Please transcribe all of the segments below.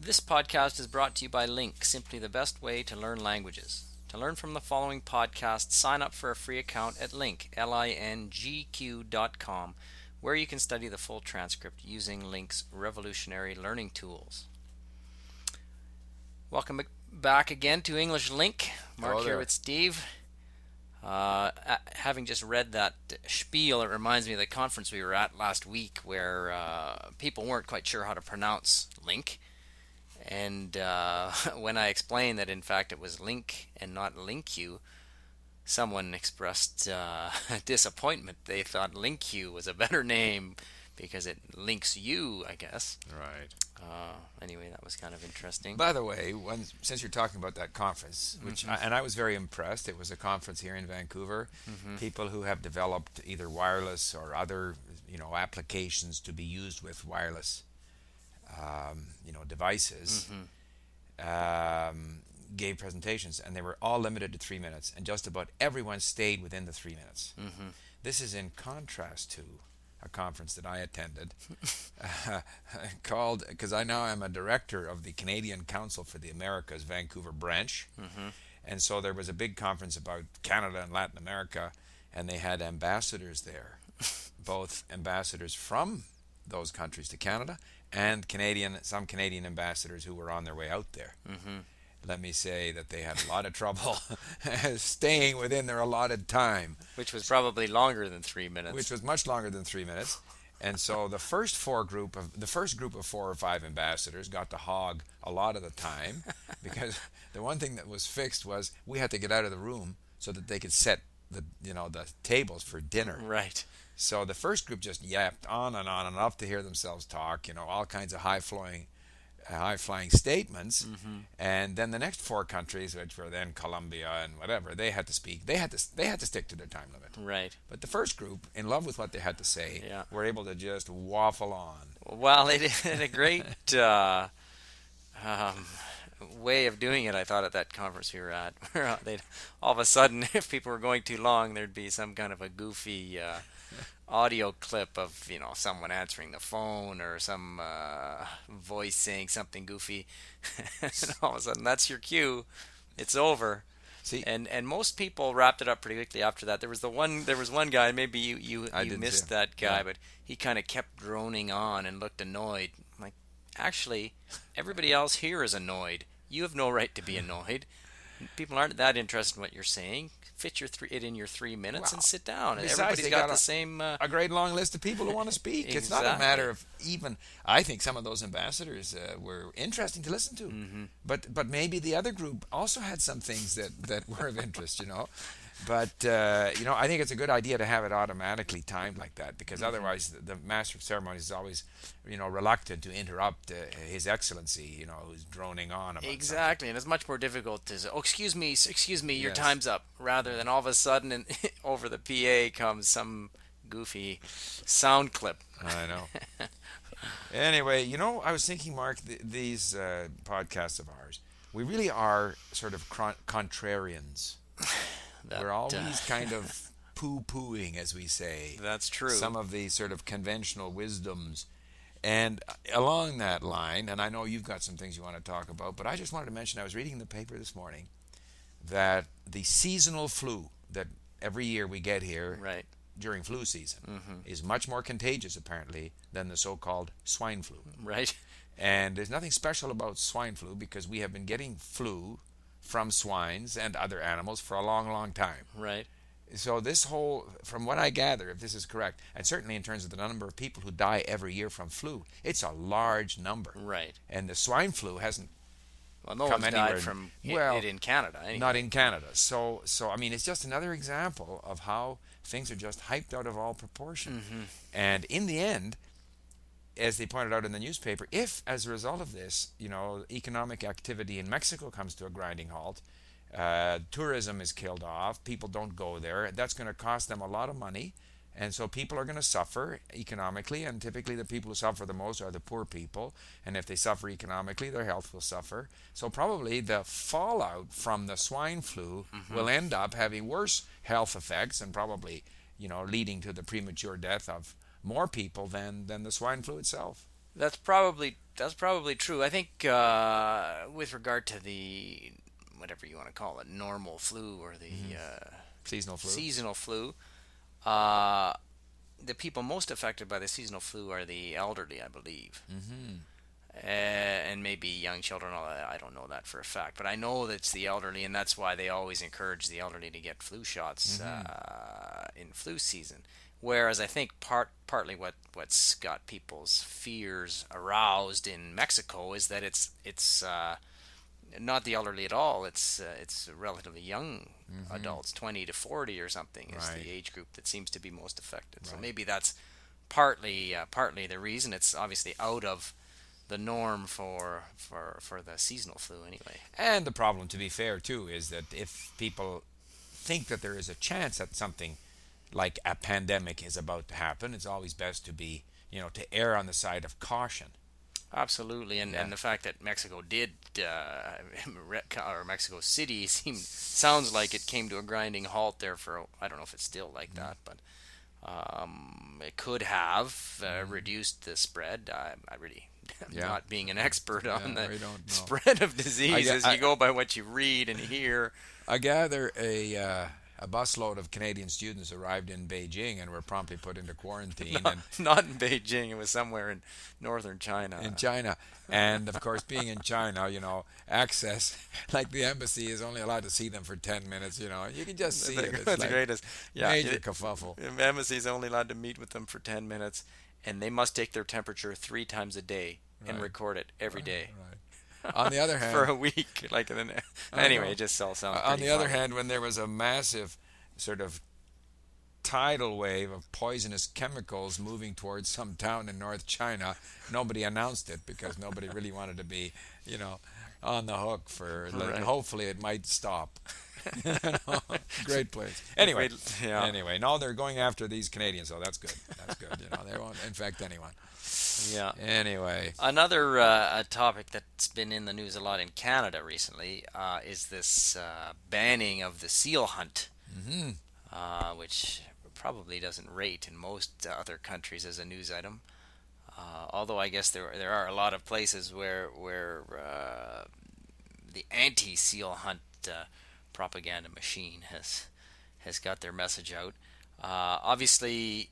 This podcast is brought to you by Link, simply the best way to learn languages. To learn from the following podcast, sign up for a free account at Link, lingq.com, where you can study the full transcript using Link's revolutionary learning tools. Welcome back again to English Link. Mark here with Steve. Having just read that spiel, it reminds me of the conference we were at last week where people weren't quite sure how to pronounce Link. And when I explained that in fact it was Link and not LinkU, someone expressed disappointment. They thought LinkU was a better name because it links you, I guess. Right. Anyway, that was kind of interesting. By the way, since you're talking about that conference, which I was very impressed. It was a conference here in Vancouver. People who have developed either wireless or other, applications to be used with wireless, devices, gave presentations, and they were all limited to 3 minutes, and just about everyone stayed within the 3 minutes. This is in contrast to a conference that I attended called, because I now am a director of the Canadian Council for the Americas Vancouver branch, and so there was a big conference about Canada and Latin America, and they had ambassadors there, both ambassadors from those countries to Canada and some Canadian ambassadors who were on their way out there. Let me say that they had a lot of trouble staying within their allotted time. Which was probably longer than 3 minutes. Which was much longer than 3 minutes. And so the first group of 4 or 5 ambassadors got to hog a lot of the time because the one thing that was fixed was we had to get out of the room so that they could set the tables for dinner. Right. So the first group just yapped on and on enough to hear themselves talk, all kinds of high-flying statements, and then the next 4 countries, which were then Colombia and whatever, they had to speak. They had to stick to their time limit. Right. But the first group, in love with what they had to say, were able to just waffle on. Well, they did a great way of doing it, I thought, at that conference we were at. Where they'd all of a sudden, if people were going too long, there'd be some kind of a goofy audio clip of someone answering the phone or some voice saying something goofy, and all of a sudden that's your cue. It's over. See, and most people wrapped it up pretty quickly after that. There was one guy. Maybe you missed that guy, but he kind of kept droning on and looked annoyed. Like, actually, everybody else here is annoyed. You have no right to be annoyed. People aren't that interested in what you're saying. Fit it in your 3 minutes and sit down. Besides, everybody's got the same a great long list of people who want to speak. Exactly. It's not a matter of even. I think some of those ambassadors were interesting to listen to, but maybe the other group also had some things that were of interest. But I think it's a good idea to have it automatically timed like that, because otherwise the master of ceremonies is always reluctant to interrupt His Excellency, who's droning on about exactly, and it's much more difficult to say, "Oh, excuse me, your time's up," rather than all of a sudden over the PA comes some goofy sound clip. I know. Anyway, I was thinking, Mark, these podcasts of ours, we really are sort of contrarians. We're always kind of poo-pooing, as we say. That's true. Some of the sort of conventional wisdoms. And along that line, and I know you've got some things you want to talk about, but I just wanted to mention, I was reading in the paper this morning that the seasonal flu that every year we get here during flu season is much more contagious, apparently, than the so-called swine flu. Right. And there's nothing special about swine flu because we have been getting flu from swines and other animals for a long, long time. Right. So this whole, from what I gather, if this is correct, and certainly in terms of the number of people who die every year from flu, it's a large number. Right. And the swine flu hasn't no come one's anywhere. Died from it in Canada. Anyway. Not in Canada. So I mean, it's just another example of how things are just hyped out of all proportion. And in the end, as they pointed out in the newspaper, if as a result of this, economic activity in Mexico comes to a grinding halt, tourism is killed off, people don't go there, that's going to cost them a lot of money, and so people are going to suffer economically, and typically the people who suffer the most are the poor people, and if they suffer economically, their health will suffer. So probably the fallout from the swine flu will end up having worse health effects and probably, leading to the premature death of more people than the swine flu itself. That's probably true. I think with regard to the whatever you want to call it, normal flu or the Seasonal flu. seasonal flu, uh, the people most affected by the seasonal flu are the elderly, I believe. And maybe young children. I don't know that for a fact, but I know that it's the elderly, and that's why they always encourage the elderly to get flu shots in flu season. Whereas I think partly what's got people's fears aroused in Mexico is that it's not the elderly at all. It's relatively young adults, 20 to 40 or something is Right. the age group that seems to be most affected. So maybe that's partly the reason. It's obviously out of the norm for the seasonal flu anyway. And the problem, to be fair, too, is that if people think that there is a chance that something like a pandemic is about to happen, it's always best to be, to err on the side of caution. Absolutely, and Yeah. and the fact that Mexico did, or Mexico City sounds like it came to a grinding halt there for, I don't know if it's still like that, but it could have reduced the spread. I really, Yeah. not being an expert on Yeah, the we don't know. spread of diseases, I- you go by what you read and hear. I gather a busload of Canadian students arrived in Beijing and were promptly put into quarantine Not in Beijing, it was somewhere in northern China. in China. And of course, being in China, access, like the embassy is only allowed to see them for 10 minutes. You can just see it. It's That's the like greatest. Yeah, major kerfuffle. the embassy is only allowed to meet with them for 10 minutes, and they must take their temperature 3 times a day and Right. record it every day Right. On the other hand, for a week. Anyway, it just all sounds. on pretty the other funny. hand, when there was a massive sort of tidal wave of poisonous chemicals moving towards some town in North China, nobody announced it because nobody really wanted to be, on the hook for. Right. Hopefully, it might stop. Great place. Anyway, Yeah. anyway, no, they're going after these Canadians, so that's good. That's good. They won't infect anyone. Yeah. Anyway, Another topic that's been in the news a lot in Canada recently is this banning of the seal hunt, which probably doesn't rate in most other countries as a news item. Although I guess there are a lot of places where the anti-seal hunt propaganda machine has got their message out. Obviously,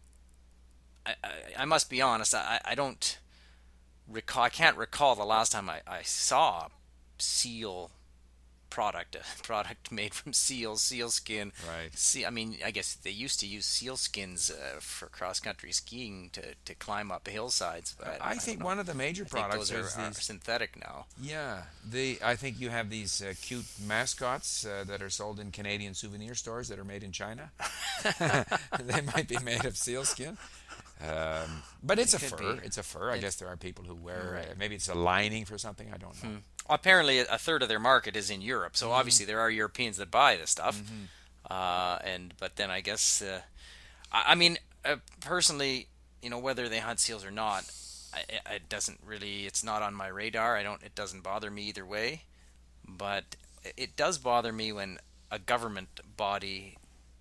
I must be honest. I don't recall. I can't recall the last time I saw seal a product made from seal skin. Right. I mean, I guess they used to use seal skins for cross country skiing to climb up hillsides. But I don't think know. one of the major I think products those is are these. synthetic now. Yeah, I think you have these cute mascots that are sold in Canadian souvenir stores that are made in China. They might be made of sealskin, but it's a could fur. be. It's a fur. I guess there are people who wear. Right. Maybe it's a lining for something. I don't know. Apparently, a third of their market is in Europe. So obviously, there are Europeans that buy this stuff. But then I guess, I mean, personally, whether they hunt seals or not, it doesn't really. It's not on my radar. It doesn't bother me either way. But it does bother me when a government body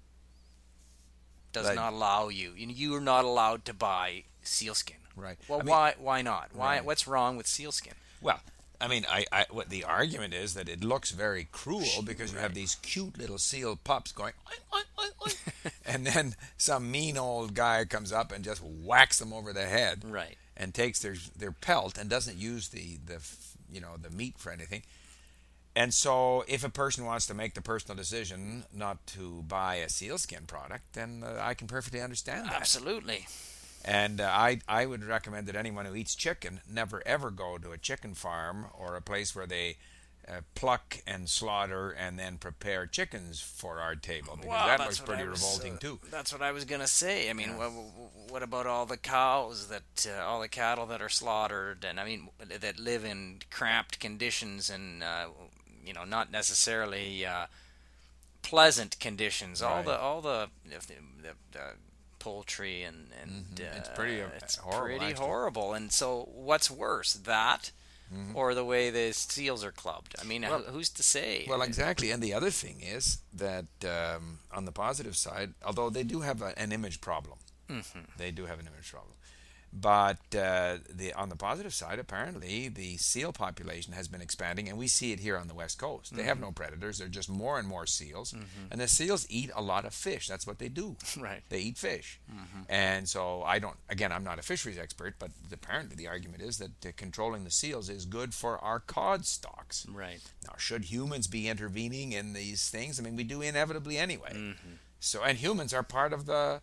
does Like- not allow you. You are not allowed to buy sealskin. Right. Well, I mean- why not? Right. What's wrong with sealskin? Well, I mean, what the argument is that it looks very cruel because you have these cute little seal pups going, oink, oink, oink, oink. And then some mean old guy comes up and just whacks them over the head, Right. and takes their pelt and doesn't use the meat for anything. And so, if a person wants to make the personal decision not to buy a sealskin product, then I can perfectly understand that. Absolutely. And I would recommend that anyone who eats chicken never ever go to a chicken farm or a place where they pluck and slaughter and then prepare chickens for our table, because Well, that that's looks what pretty I was, revolting too. That's what I was gonna say. I mean, what about all the cows all the cattle that are slaughtered, and I mean that live in cramped conditions and not necessarily pleasant conditions. Right. All the poultry and It's pretty it's horrible, pretty actually. horrible. And so, what's worse, that? Or the way the seals are clubbed. I mean, who's to say? Well, exactly. And the other thing is that on the positive side, although they do have an image problem, they do have an image problem. But on the positive side, apparently the seal population has been expanding, and we see it here on the west coast. They have no predators; they're just more and more seals, and the seals eat a lot of fish. That's what they do. Right. They eat fish, and so I don't. Again, I'm not a fisheries expert, but apparently the argument is that controlling the seals is good for our cod stocks. Right. Now, should humans be intervening in these things? I mean, we do inevitably anyway. So, and humans are part of the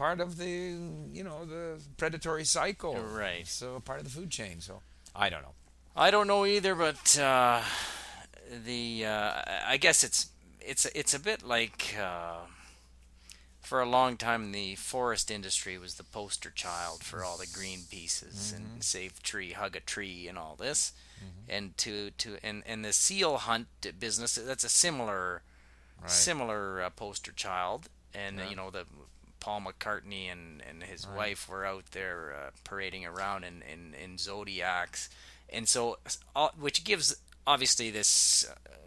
the predatory cycle. Right. So part of the food chain. So I don't know. I don't know either, but I guess it's a bit like for a long time the forest industry was the poster child for all the green pieces and save tree, hug a tree, and all this. And and the seal hunt business, that's a similar poster child. And the Paul McCartney and his wife were out there parading around in Zodiacs, and so which gives obviously this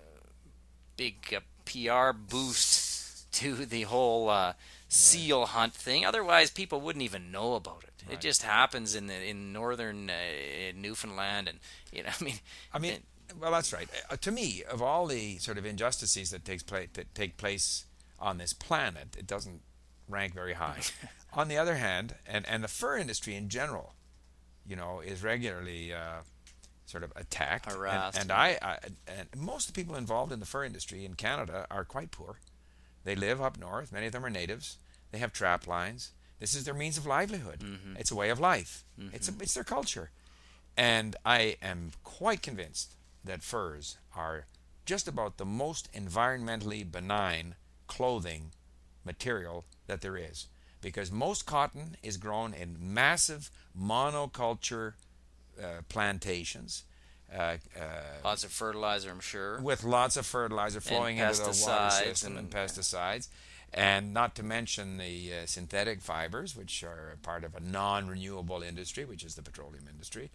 big PR boost to the whole seal hunt thing. Otherwise, people wouldn't even know about it. It just happens in northern Newfoundland, and I mean, well, that's right. To me, of all the sort of injustices that take place on this planet, it doesn't rank very high. On the other hand, and the fur industry in general, is regularly sort of attacked, harassed, and most of the people involved in the fur industry in Canada are quite poor. They live up north. Many of them are natives. They have trap lines. This is their means of livelihood. It's a way of life. It's their culture, and I am quite convinced that furs are just about the most environmentally benign clothing material that there is, because most cotton is grown in massive monoculture plantations, lots of fertilizer, I'm sure, with lots of fertilizer flowing into the water system, and pesticides, and not to mention the synthetic fibers, which are part of a non-renewable industry, which is the petroleum industry.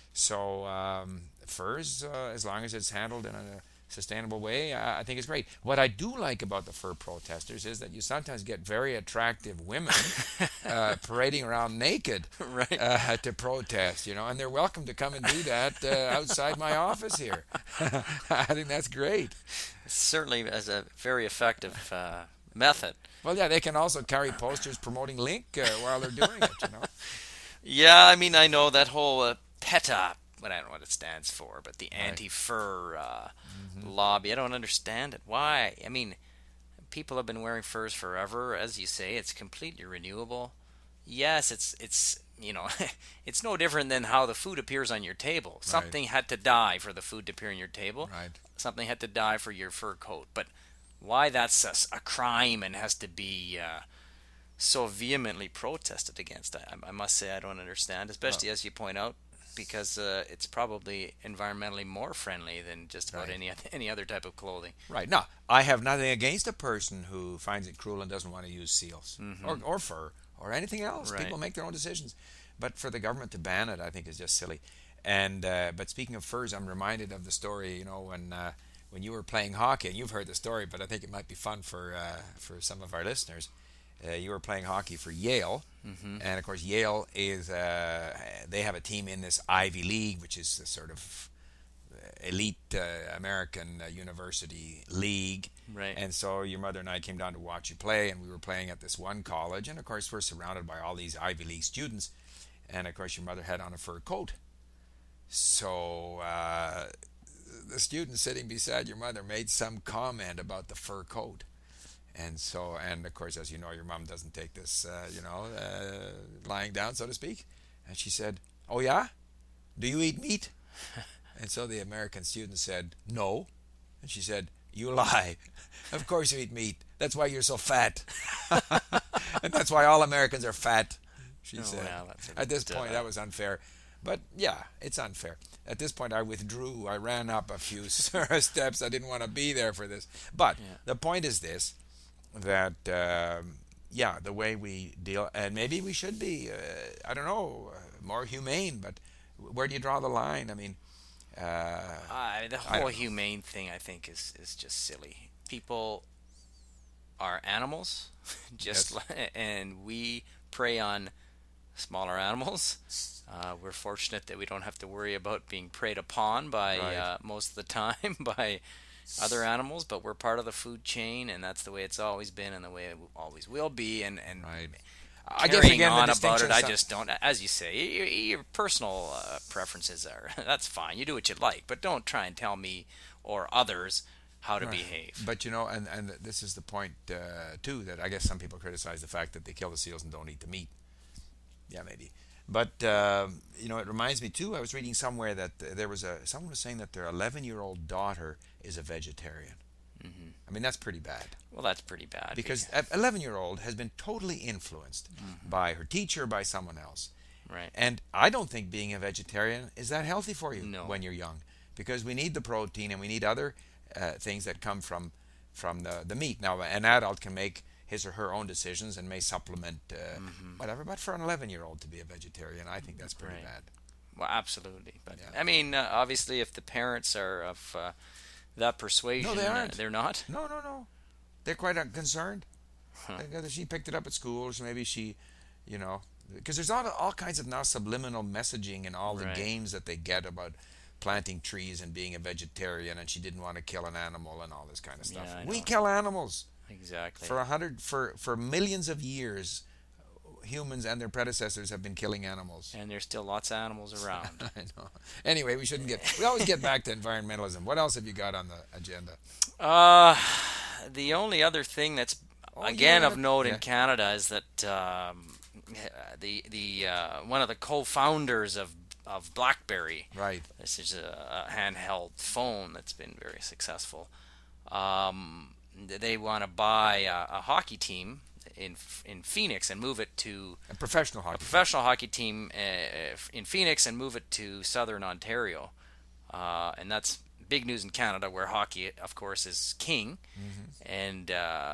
So furs, as long as it's handled in a sustainable way, I think it's great. What I do like about the fur protesters is that you sometimes get very attractive women parading around naked to protest, and they're welcome to come and do that outside my office here. I think that's great. Certainly as a very effective method. Well, yeah, they can also carry posters promoting Link while they're doing it, Yeah, I mean, I know that whole PETA, but I don't know what it stands for, but the anti-fur lobby, I don't understand it. Why? I mean, people have been wearing furs forever. As you say, it's completely renewable. Yes, it's it's no different than how the food appears on your table. Something had to die for the food to appear on your table. Something had to die for your fur coat. But why that's a crime and has to be so vehemently protested against, I must say I don't understand, especially as you point out, because it's probably environmentally more friendly than just about any other type of clothing. Right. Now, I have nothing against a person who finds it cruel and doesn't want to use seals or fur or anything else. People make their own decisions. But for the government to ban it, I think is just silly. And but speaking of furs, I'm reminded of the story, when you were playing hockey, and you've heard the story, but I think it might be fun for some of our listeners. You were playing hockey for Yale, and of course Yale is they have a team in this Ivy League, which is the sort of elite American university league. Right. And so your mother and I came down to watch you play, and we were playing at this one college, and of course we're surrounded by all these Ivy League students, and of course your mother had on a fur coat. So the student sitting beside your mother made some comment about the fur coat. And so, and of course, as you know, your mom doesn't take this, lying down, so to speak. And she said, "Oh yeah? Do you eat meat?" And so the American student said, "No." And she said, "You lie. Of course you eat meat. That's why you're so fat." And that's why all Americans are fat, she said. Well, at this point, that was unfair. But yeah, it's unfair. At this point, I withdrew. I ran up a few steps. I didn't want to be there for this. But the point is this, that, the way we deal, and maybe we should be, more humane, but where do you draw the line? I mean, the whole humane thing, I think, is just silly. People are animals, and we prey on smaller animals. We're fortunate that we don't have to worry about being preyed upon by Right. most of the time by other animals, but we're part of the food chain, and that's the way it's always been and the way it always will be. And Right. I guess carrying again the on about it, distinction. I just don't. As you say, your personal preferences are that's fine. You do what you like, but don't try and tell me or others how to Right. behave. But and this is the point too, that I guess some people criticize the fact that they kill the seals and don't eat the meat. Yeah, maybe. But it reminds me too. I was reading somewhere that someone was saying that their 11-year-old daughter is a vegetarian. Hmm. I mean, that's pretty bad Well, that's pretty bad. because an 11-year-old has been totally influenced by her teacher, by someone else. Right. And I don't think being a vegetarian is that healthy for you No. when you're young, because we need the protein and we need other things that come from the meat. Now, an adult can make his or her own decisions and may supplement whatever, but for an 11-year-old to be a vegetarian, I think that's pretty Right. bad. Well, absolutely. But Yeah. I mean, obviously, if the parents are of that persuasion, No, they aren't. they're not. No, no, no. They're quite concerned. Huh. She picked it up at school, so maybe she, you know, because there's all kinds of now subliminal messaging in all the Right. games that they get about planting trees and being a vegetarian, and she didn't want to kill an animal and all this kind of stuff. Yeah, I We know. kill animals Exactly. for millions of years. Humans and their predecessors have been killing animals. And there's still lots of animals around. I know. Anyway, we always get back to environmentalism. What else have you got on the agenda? Uh, the only other thing that's Oh, again you of wanna- note yeah. in Canada is that the one of the co-founders of BlackBerry. Right. This is a handheld phone that's been very successful. They want to buy a hockey team in Phoenix and move it to A professional a hockey. professional hockey team in Phoenix and move it to Southern Ontario, and that's big news in Canada, where hockey, of course, is king. And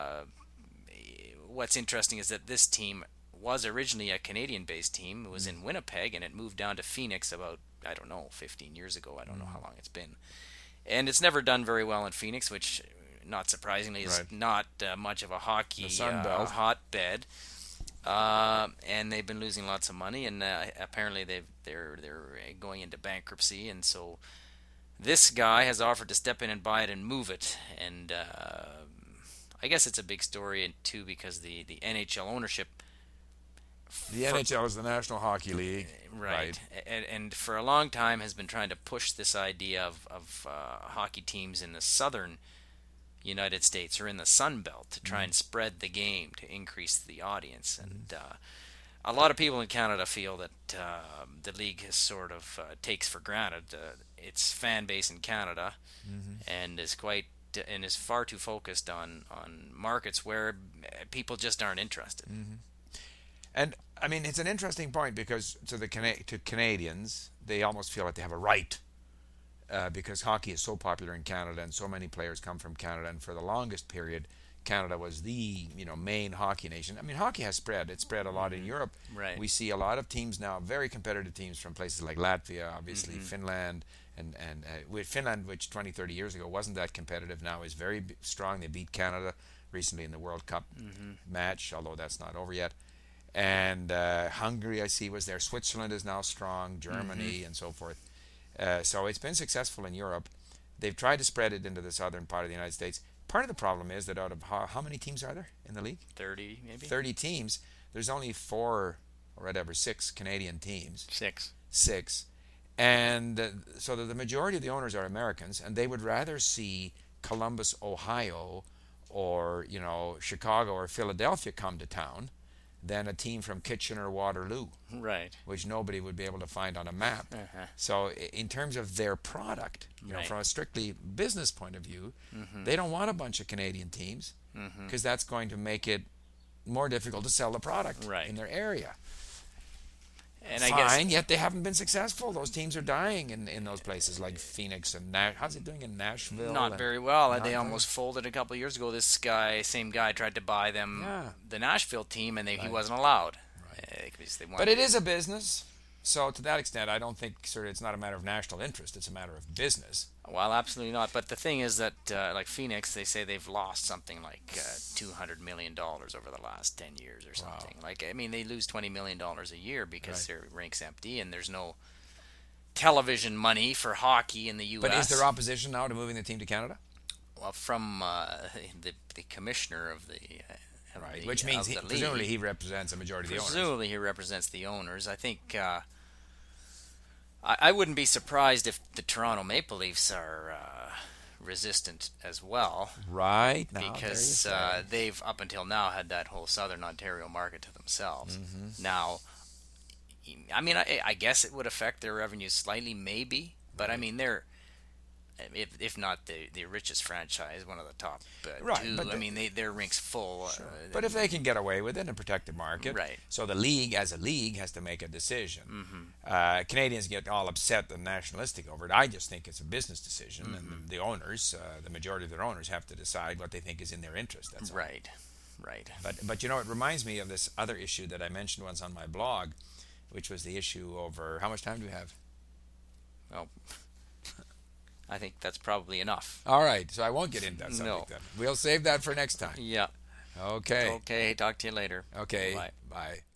what's interesting is that this team was originally a Canadian-based team. It was in Winnipeg, and it moved down to Phoenix about, I don't know, 15 years ago. I don't know how long it's been. And it's never done very well in Phoenix, which, not surprisingly, is Right. not much of a hockey The Sun Belt. hotbed. And they've been losing lots of money, and apparently they're going into bankruptcy, and so this guy has offered to step in and buy it and move it. And I guess it's a big story too, because the NHL ownership, The NHL is the National Hockey League. right, and for a long time has been trying to push this idea of hockey teams in the southern United States or in the Sun Belt to try and spread the game to increase the audience. And a lot of people in Canada feel that the league has sort of takes for granted its fan base in Canada, and is far too focused on markets where people just aren't interested. And I mean, it's an interesting point, because to Canadians, they almost feel like they have a right, because hockey is so popular in Canada and so many players come from Canada. And for the longest period, Canada was the main hockey nation. I mean, hockey has spread. It's spread a lot in Europe. Right. We see a lot of teams now, very competitive teams from places like Latvia, obviously Finland, and with Finland, which 20, 30 years ago wasn't that competitive, now is very strong. They beat Canada recently in the World Cup match, although that's not over yet. And Hungary, I see, was there. Switzerland is now strong, Germany, and so forth. So it's been successful in Europe. They've tried to spread it into the southern part of the United States. Part of the problem is that out of how many teams are there in the league? 30 maybe. 30 teams. There's only 4 or whatever, 6 Canadian teams. 6. 6. And so the majority of the owners are Americans, and they would rather see Columbus, Ohio, or Chicago or Philadelphia come to town than a team from Kitchener, Waterloo, Right. which nobody would be able to find on a map. Uh-huh. So in terms of their product, Right. from a strictly business point of view, they don't want a bunch of Canadian teams, because that's going to make it more difficult to sell the product Right. in their area. And I Fine, guess yet they haven't been successful. Those teams are dying in those places like Phoenix and how's it doing in Nashville? not and- very well. Not They very- almost folded a couple of years ago. This same guy tried to buy them, Yeah. the Nashville team, and he Right. wasn't allowed. Because they But wanted- it is a business. So to that extent, I don't think sort of it's not a matter of national interest. It's a matter of business. Well, absolutely not. But the thing is that, like Phoenix, they say they've lost something like $200 million over the last 10 years or something. Wow. Like, I mean, they lose $20 million a year because Right. their rink's empty and there's no television money for hockey in the U.S. But is there opposition now to moving the team to Canada? Well, from the commissioner of Right. Which means of the presumably league. he represents a majority of the owners. Presumably he represents the owners. I think I wouldn't be surprised if the Toronto Maple Leafs are resistant as well, Right. Now, because there you say. they've up until now had that whole Southern Ontario market to themselves. Now, I mean, I guess it would affect their revenues slightly, maybe, but I mean they're, if not the richest franchise, one of the top Right, two. but I mean, their rink's full. But if they can get away with it and protect the market, Right. so the league, as a league, has to make a decision. Canadians get all upset and nationalistic over it. I just think it's a business decision, and the owners, the majority of their owners, have to decide what they think is in their interest. That's all. Right, right. But you know, it reminds me of this other issue that I mentioned once on my blog, which was the issue over how much time do we have? Well, I think that's probably enough. All right, so I won't get into that subject No. then. We'll save that for next time. Yeah. Okay. Okay. Talk to you later. Okay. Bye. Bye.